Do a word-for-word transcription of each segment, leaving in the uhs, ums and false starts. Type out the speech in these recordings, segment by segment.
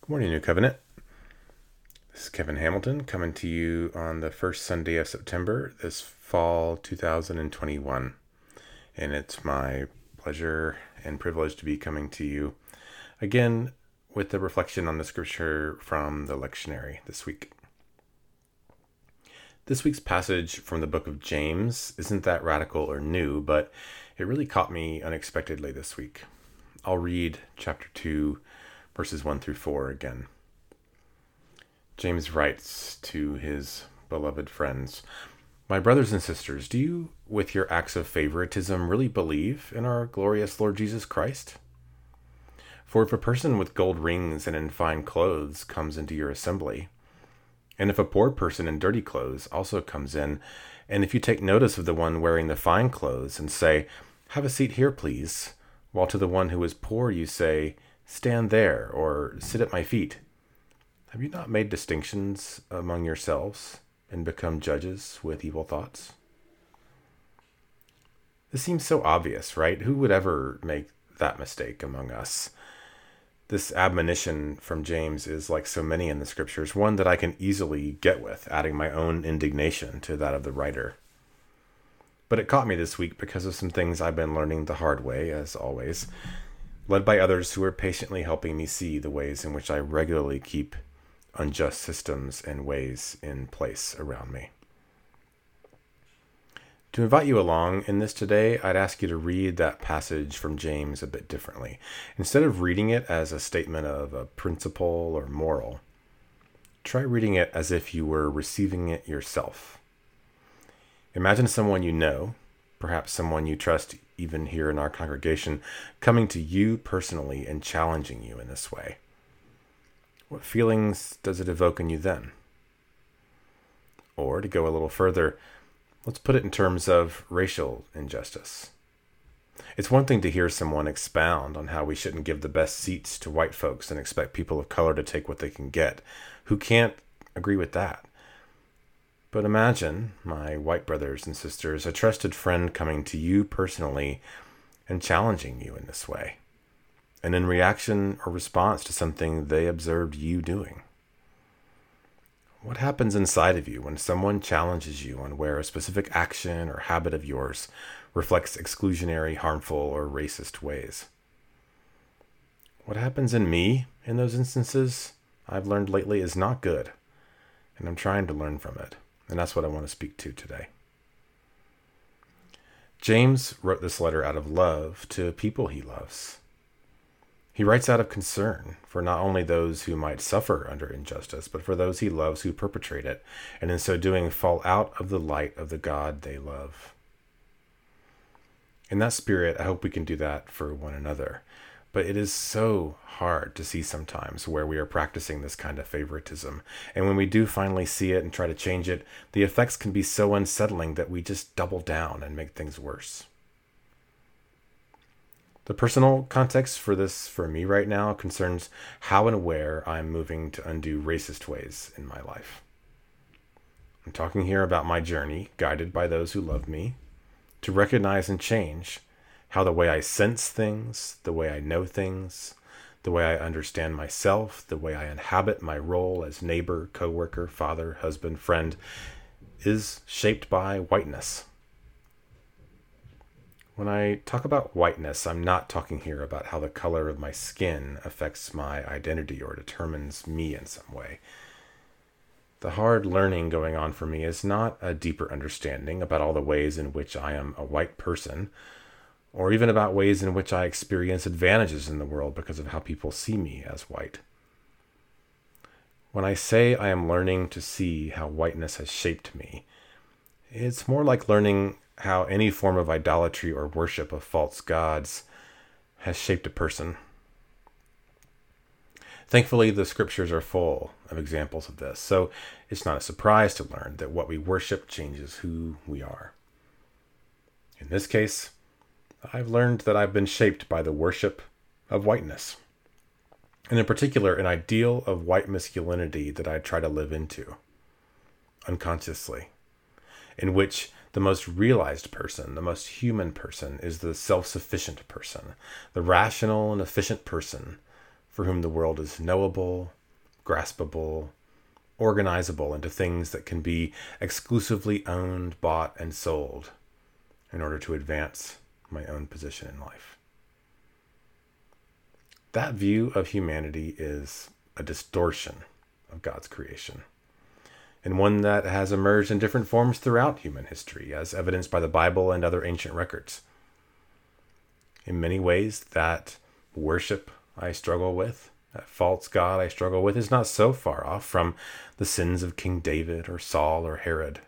Morning, New Covenant. This is Kevin Hamilton coming to you on the first Sunday of September, this fall two thousand twenty-one. And it's my pleasure and privilege to be coming to you again with a reflection on the scripture from the lectionary this week. This week's passage from the book of James isn't that radical or new, but it really caught me unexpectedly this week. I'll read chapter two, verses one through four again. James writes to his beloved friends, "My brothers and sisters, do you, with your acts of favoritism, really believe in our glorious Lord Jesus Christ? For if a person with gold rings and in fine clothes comes into your assembly, and if a poor person in dirty clothes also comes in, and if you take notice of the one wearing the fine clothes and say, 'Have a seat here, please,' while to the one who is poor you say, 'Stand there,' or 'Sit at my feet,' have you not made distinctions among yourselves and become judges with evil thoughts?" This seems so obvious, right? Who would ever make that mistake among us? This admonition from James is, like so many in the scriptures, one that I can easily get with, adding my own indignation to that of the writer. But it caught me this week because of some things I've been learning the hard way, as always, led by others who are patiently helping me see the ways in which I regularly keep unjust systems and ways in place around me. To invite you along in this today, I'd ask you to read that passage from James a bit differently. Instead of reading it as a statement of a principle or moral, try reading it as if you were receiving it yourself. Imagine someone you know, perhaps someone you trust even here in our congregation, coming to you personally and challenging you in this way. What feelings does it evoke in you then? Or, to go a little further, let's put it in terms of racial injustice. It's one thing to hear someone expound on how we shouldn't give the best seats to white folks and expect people of color to take what they can get. Who can't agree with that? But imagine, my white brothers and sisters, a trusted friend coming to you personally and challenging you in this way, and in reaction or response to something they observed you doing. What happens inside of you when someone challenges you on where a specific action or habit of yours reflects exclusionary, harmful, or racist ways? What happens in me in those instances, I've learned lately, is not good, and I'm trying to learn from it. And that's what I want to speak to today. James wrote this letter out of love to people he loves. He writes out of concern for not only those who might suffer under injustice, but for those he loves who perpetrate it, and in so doing fall out of the light of the God they love. In that spirit, I hope we can do that for one another. But it is so hard to see sometimes where we are practicing this kind of favoritism. And when we do finally see it and try to change it, the effects can be so unsettling that we just double down and make things worse. The personal context for this for me right now concerns how and where I'm moving to undo racist ways in my life. I'm talking here about my journey, guided by those who love me, to recognize and change how the way I sense things, the way I know things, the way I understand myself, the way I inhabit my role as neighbor, coworker, father, husband, friend, is shaped by whiteness. When I talk about whiteness, I'm not talking here about how the color of my skin affects my identity or determines me in some way. The hard learning going on for me is not a deeper understanding about all the ways in which I am a white person, or even about ways in which I experience advantages in the world because of how people see me as white. When I say I am learning to see how whiteness has shaped me, it's more like learning how any form of idolatry or worship of false gods has shaped a person. Thankfully, the scriptures are full of examples of this, so it's not a surprise to learn that what we worship changes who we are. In this case, I've learned that I've been shaped by the worship of whiteness, and in particular, an ideal of white masculinity that I try to live into, unconsciously, in which the most realized person, the most human person, is the self-sufficient person, the rational and efficient person for whom the world is knowable graspable, organizable into things that can be exclusively owned, bought, and sold in order to advance my own position in life. That view of humanity is a distortion of God's creation, and one that has emerged in different forms throughout human history, as evidenced by the Bible and other ancient records. In many ways, that worship I struggle with, that false god I struggle with, is not so far off from the sins of King David or Saul or Herod.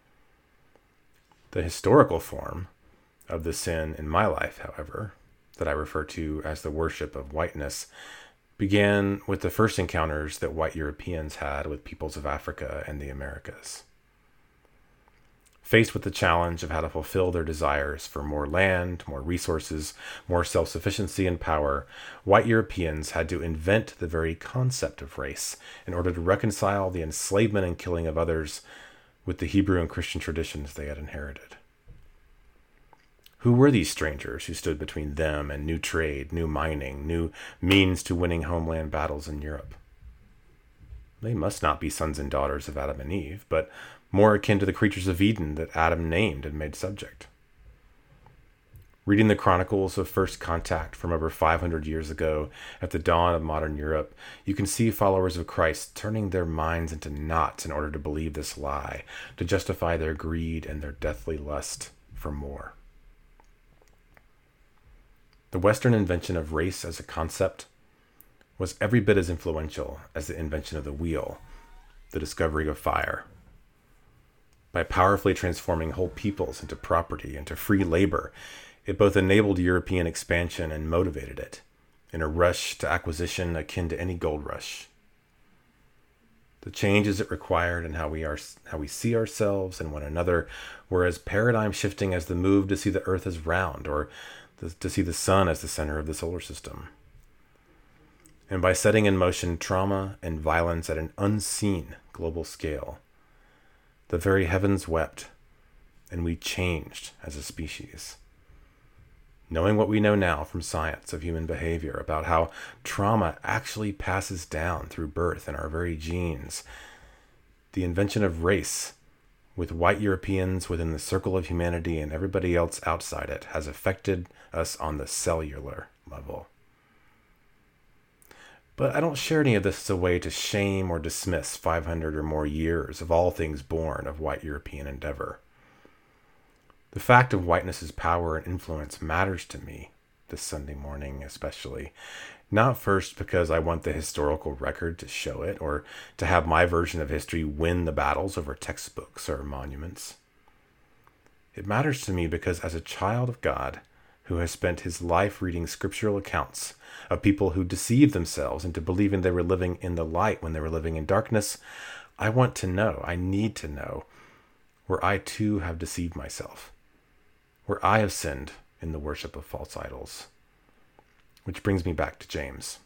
The historical form of the sin in my life, however, that I refer to as the worship of whiteness, began with the first encounters that white Europeans had with peoples of Africa and the Americas. Faced with the challenge of how to fulfill their desires for more land, more resources, more self-sufficiency and power, white Europeans had to invent the very concept of race in order to reconcile the enslavement and killing of others with the Hebrew and Christian traditions they had inherited. Who were these strangers who stood between them and new trade, new mining, new means to winning homeland battles in Europe? They must not be sons and daughters of Adam and Eve, but more akin to the creatures of Eden that Adam named and made subject. Reading the chronicles of first contact from over five hundred years ago at the dawn of modern Europe, you can see followers of Christ turning their minds into knots in order to believe this lie, to justify their greed and their deathly lust for more. The Western invention of race as a concept was every bit as influential as the invention of the wheel, the discovery of fire. By powerfully transforming whole peoples into property, into free labor, it both enabled European expansion and motivated it, in a rush to acquisition akin to any gold rush. The changes it required in how we are, how we see ourselves and one another were as paradigm-shifting as the move to see the earth as round, or to see the sun as the center of the solar system. And by setting in motion trauma and violence at an unseen global scale, the very heavens wept, and we changed as a species. Knowing what we know now from science of human behavior about how trauma actually passes down through birth in our very genes, the invention of race, with white Europeans within the circle of humanity and everybody else outside it, has affected us on the cellular level. But I don't share any of this as a way to shame or dismiss five hundred or more years of all things born of white European endeavor. The fact of whiteness's power and influence matters to me this Sunday morning especially, not first because I want the historical record to show it or to have my version of history win the battles over textbooks or monuments. It matters to me because as a child of God who has spent his life reading scriptural accounts of people who deceived themselves into believing they were living in the light when they were living in darkness, I want to know, I need to know, where I too have deceived myself, where I have sinned in the worship of false idols. Which brings me back to James.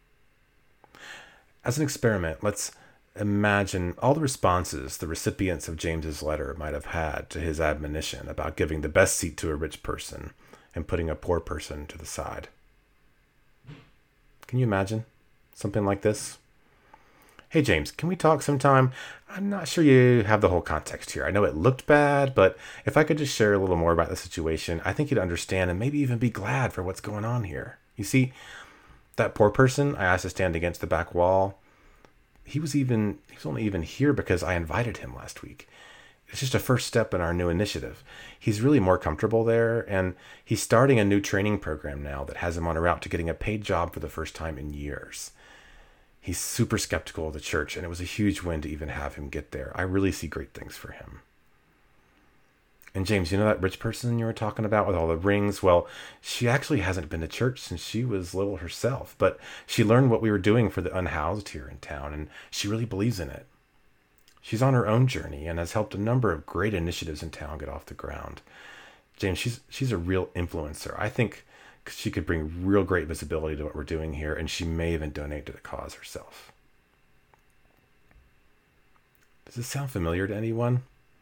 As an experiment, let's imagine all the responses the recipients of James's letter might have had to his admonition about giving the best seat to a rich person and putting a poor person to the side. Can you imagine something like this? Hey, James, can we talk sometime? I'm not sure you have the whole context here. I know it looked bad, but if I could just share a little more about the situation, I think you'd understand and maybe even be glad for what's going on here. You see, that poor person I asked to stand against the back wall, he was even, he was only even here because I invited him last week. It's just a first step in our new initiative. He's really more comfortable there, and he's starting a new training program now that has him on a route to getting a paid job for the first time in years. He's super skeptical of the church, and it was a huge win to even have him get there. I really see great things for him. And James, you know that rich person you were talking about with all the rings? Well, she actually hasn't been to church since she was little herself, but she learned what we were doing for the unhoused here in town, and she really believes in it. She's on her own journey and has helped a number of great initiatives in town get off the ground. James, she's she's a real influencer. I think she could bring real great visibility to what we're doing here, and she may even donate to the cause herself. Does this sound familiar to anyone?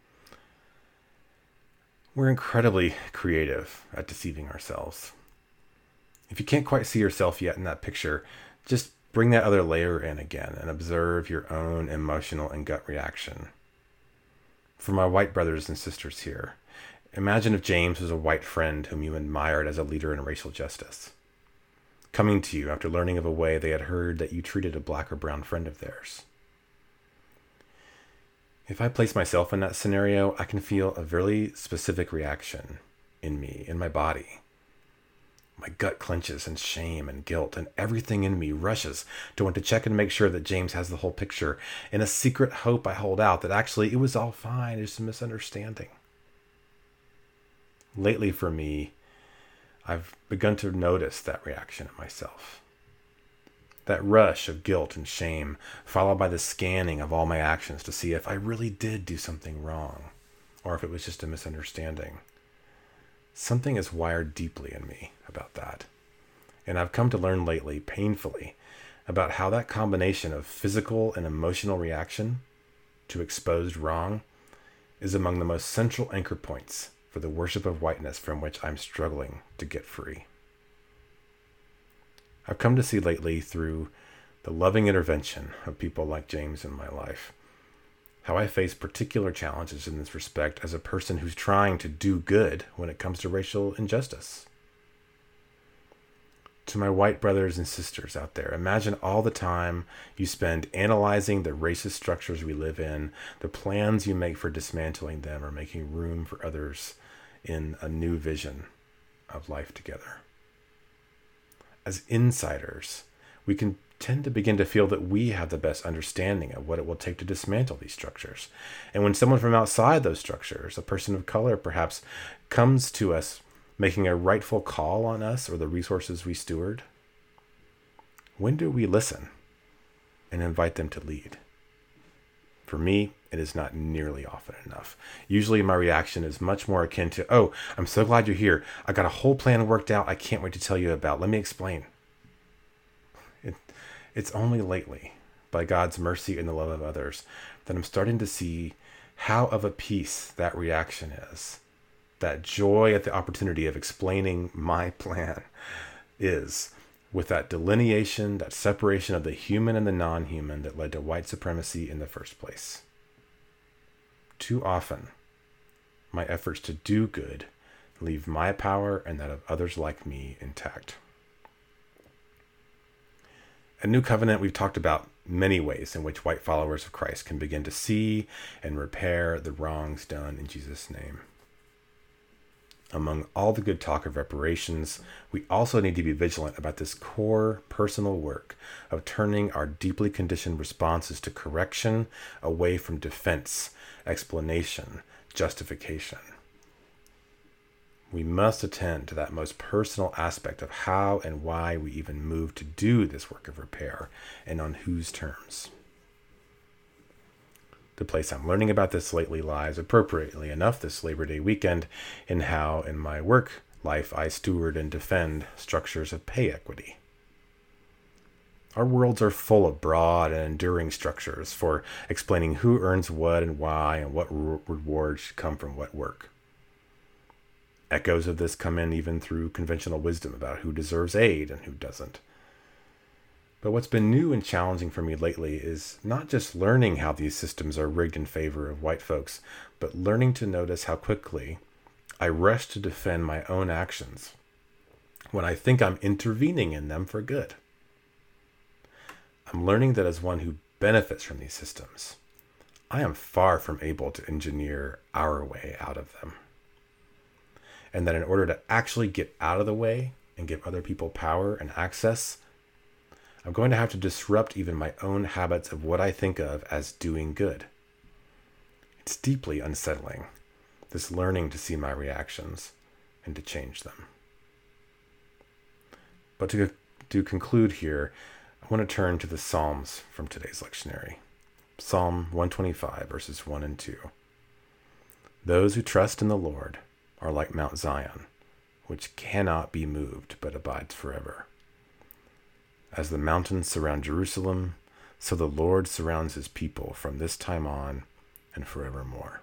We're incredibly creative at deceiving ourselves. If you can't quite see yourself yet in that picture, just bring that other layer in again and observe your own emotional and gut reaction. For my white brothers and sisters here, imagine if James was a white friend whom you admired as a leader in racial justice, coming to you after learning of a way they had heard that you treated a black or brown friend of theirs. If I place myself in that scenario, I can feel a very specific reaction in me, in my body. My gut clenches in shame and guilt, and everything in me rushes to want to check and make sure that James has the whole picture, in a secret hope I hold out that actually it was all fine, it's a misunderstanding. Lately for me, I've begun to notice that reaction in myself. That rush of guilt and shame, followed by the scanning of all my actions to see if I really did do something wrong, or if it was just a misunderstanding. Something is wired deeply in me about that. And I've come to learn lately, painfully, about how that combination of physical and emotional reaction to exposed wrong is among the most central anchor points for the worship of whiteness from which I'm struggling to get free. I've come to see lately through the loving intervention of people like James in my life, how I face particular challenges in this respect as a person who's trying to do good when it comes to racial injustice. To my white brothers and sisters out there, imagine all the time you spend analyzing the racist structures we live in, the plans you make for dismantling them or making room for others in a new vision of life together. As insiders, we can tend to begin to feel that we have the best understanding of what it will take to dismantle these structures. And when someone from outside those structures, a person of color perhaps, comes to us making a rightful call on us or the resources we steward, when do we listen and invite them to lead? For me, it is not nearly often enough. Usually my reaction is much more akin to, oh, I'm so glad you're here. I got a whole plan worked out I can't wait to tell you about. Let me explain. It, it's only lately, by God's mercy and the love of others, that I'm starting to see how of a piece that reaction is. That joy at the opportunity of explaining my plan is, with that delineation, that separation of the human and the non-human that led to white supremacy in the first place. Too often, my efforts to do good leave my power and that of others like me intact. At New Covenant, we've talked about many ways in which white followers of Christ can begin to see and repair the wrongs done in Jesus' name. Among all the good talk of reparations, we also need to be vigilant about this core personal work of turning our deeply conditioned responses to correction away from defense, explanation, justification. We must attend to that most personal aspect of how and why we even move to do this work of repair, and on whose terms. The place I'm learning about this lately lies, appropriately enough, this Labor Day weekend, in how, in my work life, I steward and defend structures of pay equity. Our worlds are full of broad and enduring structures for explaining who earns what and why, and what re- rewards should come from what work. Echoes of this come in even through conventional wisdom about who deserves aid and who doesn't. But what's been new and challenging for me lately is not just learning how these systems are rigged in favor of white folks, but learning to notice how quickly I rush to defend my own actions when I think I'm intervening in them for good. I'm learning that as one who benefits from these systems, I am far from able to engineer our way out of them. And that in order to actually get out of the way and give other people power and access, I'm going to have to disrupt even my own habits of what I think of as doing good. It's deeply unsettling, this learning to see my reactions and to change them. But to, to conclude here, I want to turn to the Psalms from today's lectionary. Psalm one twenty-five, verses one and two. Those who trust in the Lord are like Mount Zion, which cannot be moved but abides forever. As the mountains surround Jerusalem, so the Lord surrounds his people from this time on and forevermore.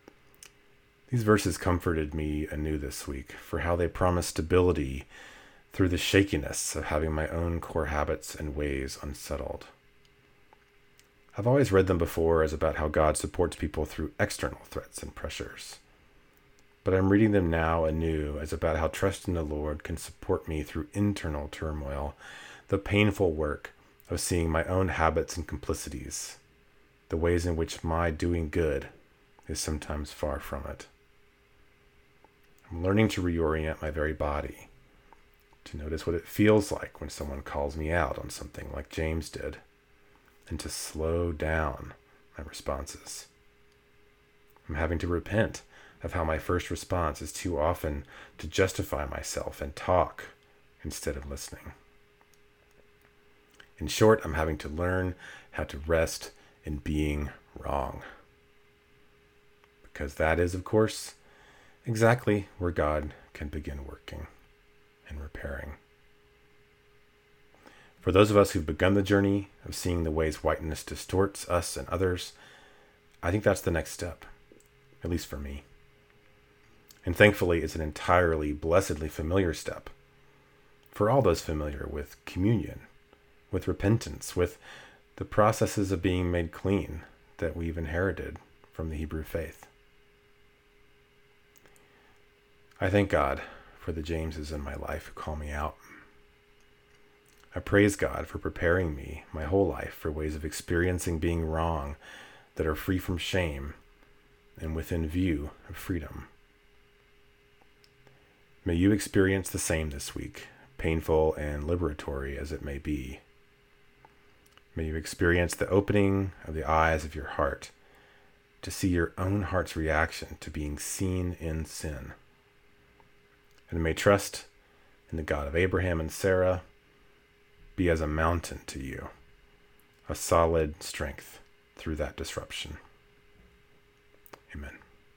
These verses comforted me anew this week for how they promise stability through the shakiness of having my own core habits and ways unsettled. I've always read them before as about how God supports people through external threats and pressures. But I'm reading them now anew as about how trust in the Lord can support me through internal turmoil, the painful work of seeing my own habits and complicities, the ways in which my doing good is sometimes far from it. I'm learning to reorient my very body, to notice what it feels like when someone calls me out on something like James did, and to slow down my responses. I'm having to repent of how my first response is too often to justify myself and talk instead of listening. In short, I'm having to learn how to rest in being wrong. Because that is, of course, exactly where God can begin working and repairing. For those of us who've begun the journey of seeing the ways whiteness distorts us and others, I think that's the next step, at least for me. And thankfully, it's an entirely blessedly familiar step for all those familiar with communion, with repentance, with the processes of being made clean that we've inherited from the Hebrew faith. I thank God for the Jameses in my life who call me out. I praise God for preparing me my whole life for ways of experiencing being wrong that are free from shame and within view of freedom. May you experience the same this week, painful and liberatory as it may be. May you experience the opening of the eyes of your heart to see your own heart's reaction to being seen in sin. And may trust in the God of Abraham and Sarah be as a mountain to you, a solid strength through that disruption.